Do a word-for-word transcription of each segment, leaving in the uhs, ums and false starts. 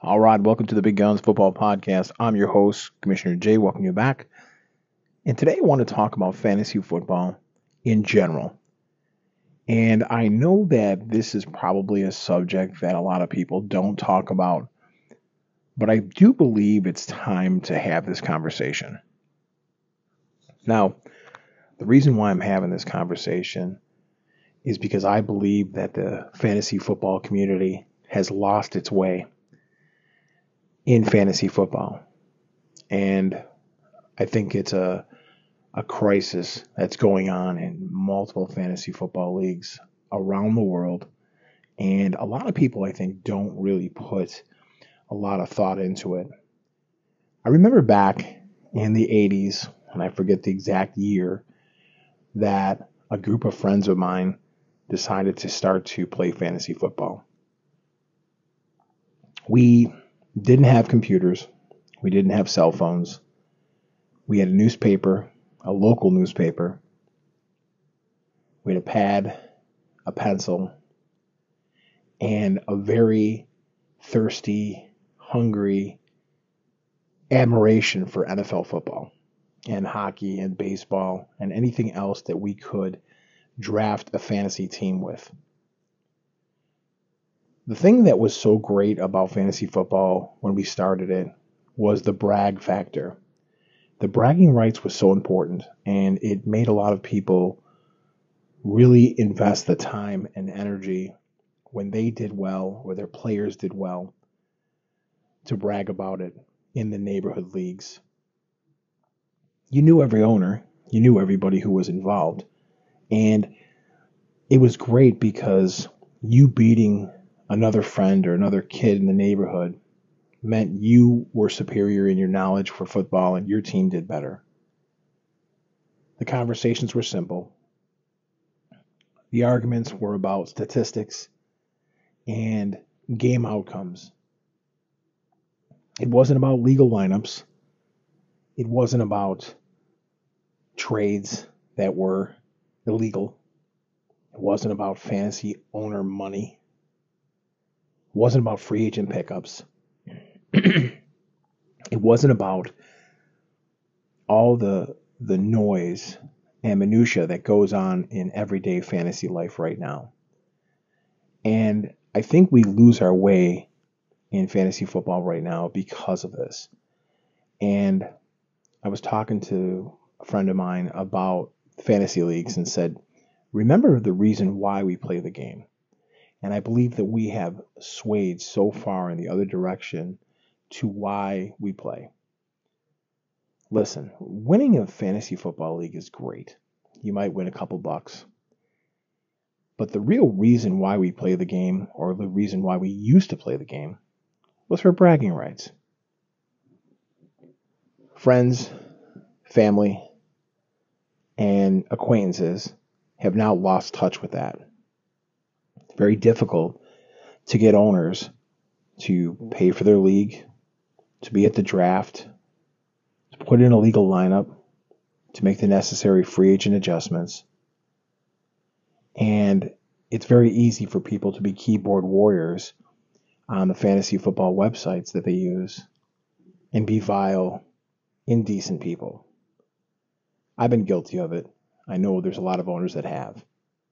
All right, welcome to the Big Guns Football Podcast. I'm your host, Commissioner Jay. Welcome you back. And today I want to talk about fantasy football in general. And I know that this is probably a subject that a lot of people don't talk about, but I do believe it's time to have this conversation. Now, the reason why I'm having this conversation is because I believe that the fantasy football community has lost its way in fantasy football. And I think it's a a crisis that's going on in multiple fantasy football leagues around the world. And a lot of people, I think, don't really put a lot of thought into it. I remember back in the eighties, and I forget the exact year, that a group of friends of mine decided to start to play fantasy football. We didn't have computers. We didn't have cell phones. We had a newspaper, a local newspaper. We had a pad, a pencil, and a very thirsty, hungry admiration for N F L football and hockey and baseball and anything else that we could draft a fantasy team with. The thing that was so great about fantasy football when we started it was the brag factor. The bragging rights was so important, and it made a lot of people really invest the time and energy when they did well or their players did well to brag about it in the neighborhood leagues. You knew every owner, you knew everybody who was involved, and it was great because you beating another friend or another kid in the neighborhood meant you were superior in your knowledge for football and your team did better. The conversations were simple. The arguments were about statistics and game outcomes. It wasn't about legal lineups. It wasn't about trades that were illegal. It wasn't about fantasy owner money. It wasn't about free agent pickups. It wasn't about all the the noise and minutia that goes on in everyday fantasy life right now. And I think we lose our way in fantasy football right now because of this. And I was talking to a friend of mine about fantasy leagues and said, remember the reason why we play the game. And I believe that we have swayed so far in the other direction to why we play. Listen, winning a fantasy football league is great. You might win a couple bucks. But the real reason why we play the game, or the reason why we used to play the game, was for bragging rights. Friends, family, and acquaintances have now lost touch with that. It's very difficult to get owners to pay for their league, to be at the draft, to put in a legal lineup, to make the necessary free agent adjustments. And it's very easy for people to be keyboard warriors on the fantasy football websites that they use and be vile, indecent people. I've been guilty of it. I know there's a lot of owners that have.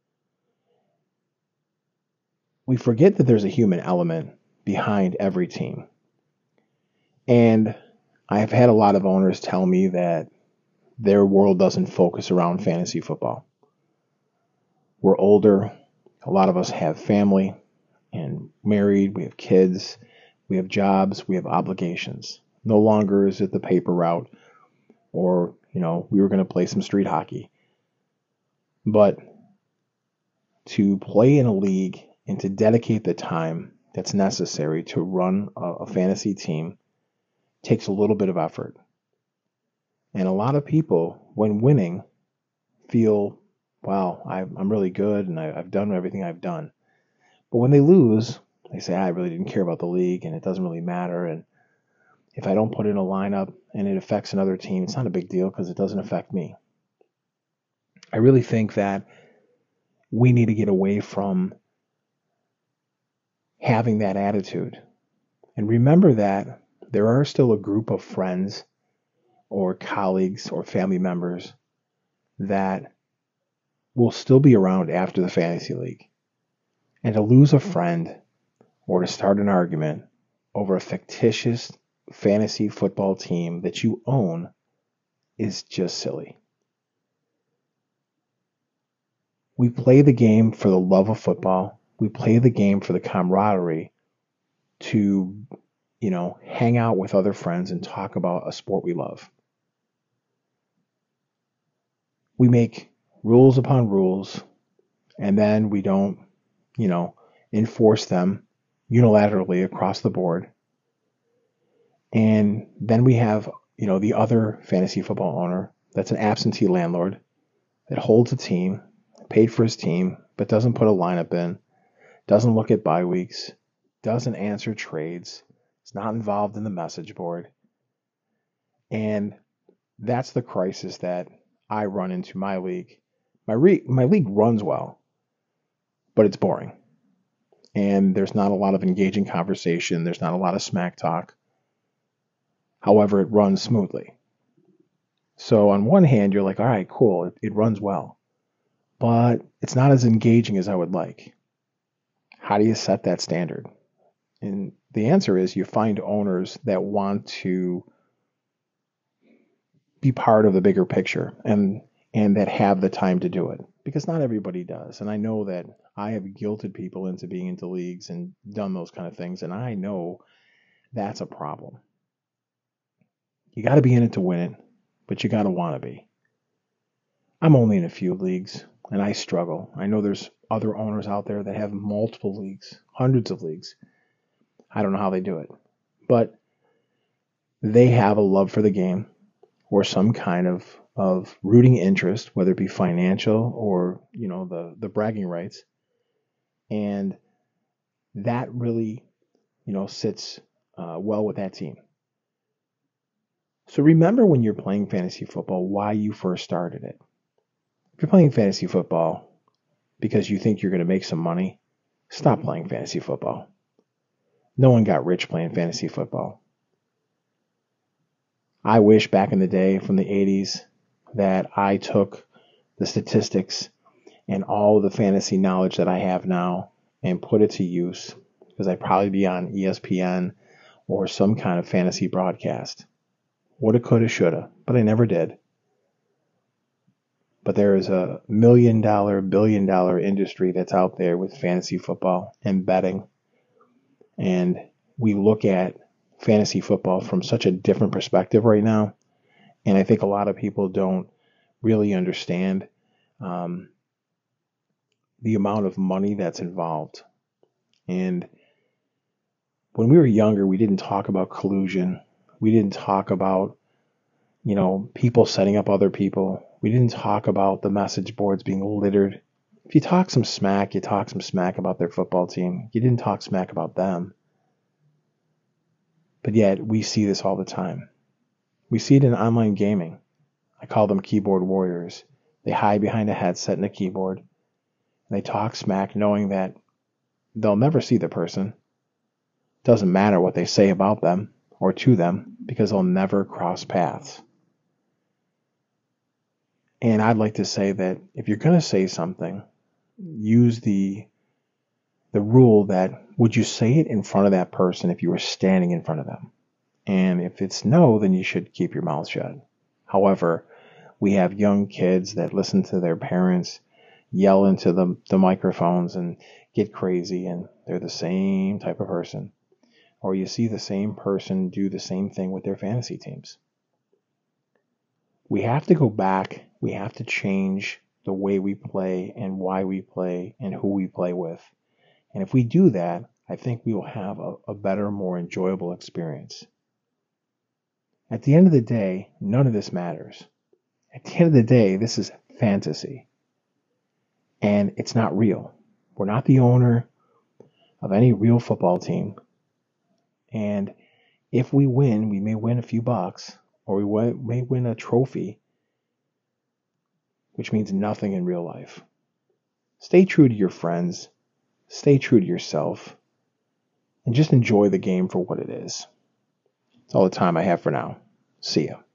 We forget that there's a human element behind every team. And I've had a lot of owners tell me that their world doesn't focus around fantasy football. We're older. A lot of us have family and married. We have kids. We have jobs. We have obligations. No longer is it the paper route or, you know, we were going to play some street hockey. But to play in a league and to dedicate the time that's necessary to run a, a fantasy team takes a little bit of effort. And a lot of people, when winning, feel, wow, I'm really good and I've done everything I've done. But when they lose, they say, I really didn't care about the league and it doesn't really matter. And if I don't put in a lineup and it affects another team, it's not a big deal because it doesn't affect me. I really think that we need to get away from having that attitude. And remember that there are still a group of friends or colleagues or family members that will still be around after the fantasy league. And to lose a friend or to start an argument over a fictitious fantasy football team that you own is just silly. We play the game for the love of football. We play the game for the camaraderie to, you know, hang out with other friends and talk about a sport we love. We make rules upon rules, and then we don't, you know, enforce them unilaterally across the board. And then we have, you know, the other fantasy football owner that's an absentee landlord that holds a team, paid for his team, but doesn't put a lineup in, doesn't look at bye weeks, doesn't answer trades, is not involved in the message board. And that's the crisis that I run into my league. My, re- my league runs well, but it's boring. And there's not a lot of engaging conversation. There's not a lot of smack talk. However, it runs smoothly. So on one hand, you're like, all right, cool, it, it runs well. But it's not as engaging as I would like. How do you set that standard? And the answer is you find owners that want to be part of the bigger picture and and that have the time to do it, because not everybody does. And I know that I have guilted people into being into leagues and done those kind of things, and I know that's a problem. You got to be in it to win it, but you got to want to be. I'm only in a few leagues, and I struggle. I know there's other owners out there that have multiple leagues, hundreds of leagues. I don't know how they do it, but they have a love for the game or some kind of, of rooting interest, whether it be financial or, you know, the, the bragging rights. And that really, you know, sits uh, well with that team. So remember when you're playing fantasy football, why you first started it. If you're playing fantasy football because you think you're going to make some money, stop playing fantasy football. No one got rich playing fantasy football. I wish back in the day from the eighties that I took the statistics and all the fantasy knowledge that I have now and put it to use, because I'd probably be on E S P N or some kind of fantasy broadcast. Woulda, coulda, shoulda, but I never did. But there is a million dollar, billion dollar industry that's out there with fantasy football and betting. And we look at fantasy football from such a different perspective right now. And I think a lot of people don't really understand um, the amount of money that's involved. And when we were younger, we didn't talk about collusion. We didn't talk about, you know, people setting up other people. We didn't talk about the message boards being littered. If you talk some smack, you talk some smack about their football team. You didn't talk smack about them. But yet, we see this all the time. We see it in online gaming. I call them keyboard warriors. They hide behind a headset and a keyboard. And they talk smack knowing that they'll never see the person. Doesn't matter what they say about them or to them, because they'll never cross paths. And I'd like to say that if you're going to say something, use the the rule that, would you say it in front of that person if you were standing in front of them? And if it's no, then you should keep your mouth shut. However, we have young kids that listen to their parents yell into the, the microphones and get crazy, and they're the same type of person. Or you see the same person do the same thing with their fantasy teams. We have to go back. We have to change the way we play and why we play and who we play with. And if we do that, I think we will have a, a better, more enjoyable experience. At the end of the day, none of this matters. At the end of the day, this is fantasy. And it's not real. We're not the owner of any real football team. And if we win, we may win a few bucks, or we may win a trophy, which means nothing in real life. Stay true to your friends. Stay true to yourself. and just enjoy the game for what it is. That's all the time I have for now. See ya.